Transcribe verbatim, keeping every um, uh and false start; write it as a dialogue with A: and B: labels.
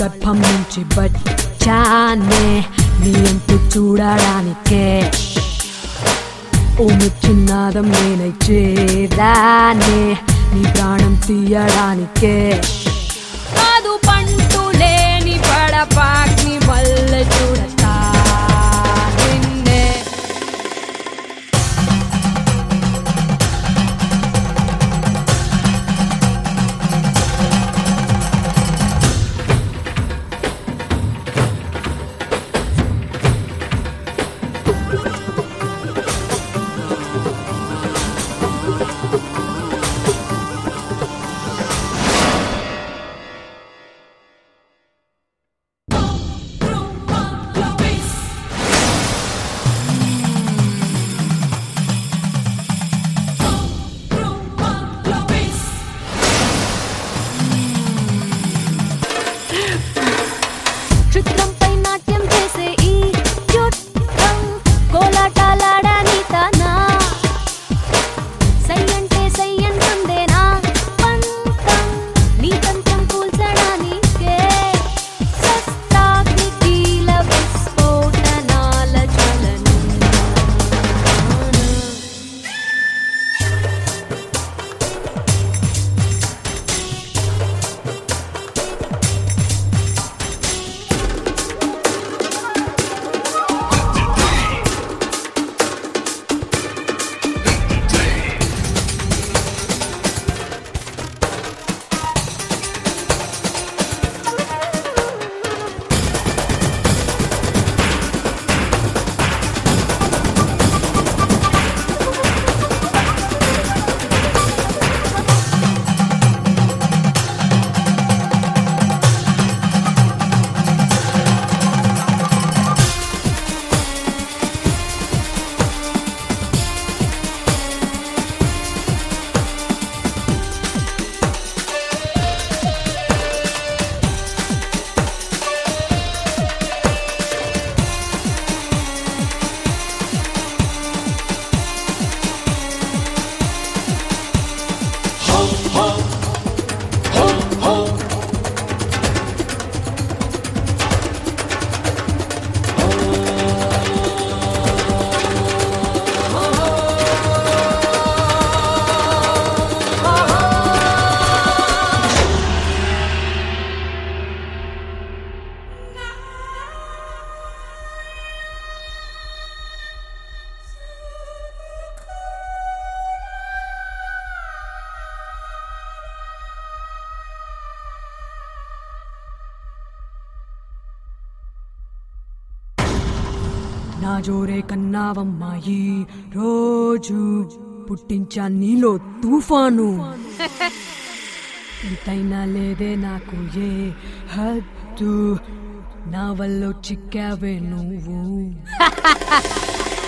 A: గర్భం నుంచి వచ్చానే నీ అంతు చూడడానికే ఓ ముచ్చున్నాదం నేనై చేరానే నీ ప్రాణం తీయడానికే కాదు పంటూ లేని పడపాకి వల్ల చూడతా నిన్నే చిత్రంపై నాట్యం చేసే ఈ చుట్టం కోలాటాలాడని తానా సై అంటే సై అంటుందే నా పంతం నీ తంత్రం కూల్చడానికే సస్తాగ్ని కీల విస్ఫోటనాల జ్వలనం నా జోరే కన్నావమ్మా ఈ రోజు పుట్టించా నీలో తుఫాను ఇంతైనా లేదే నాకు ఏ హద్దు నా వల్ల చిక్కావే నువ్వు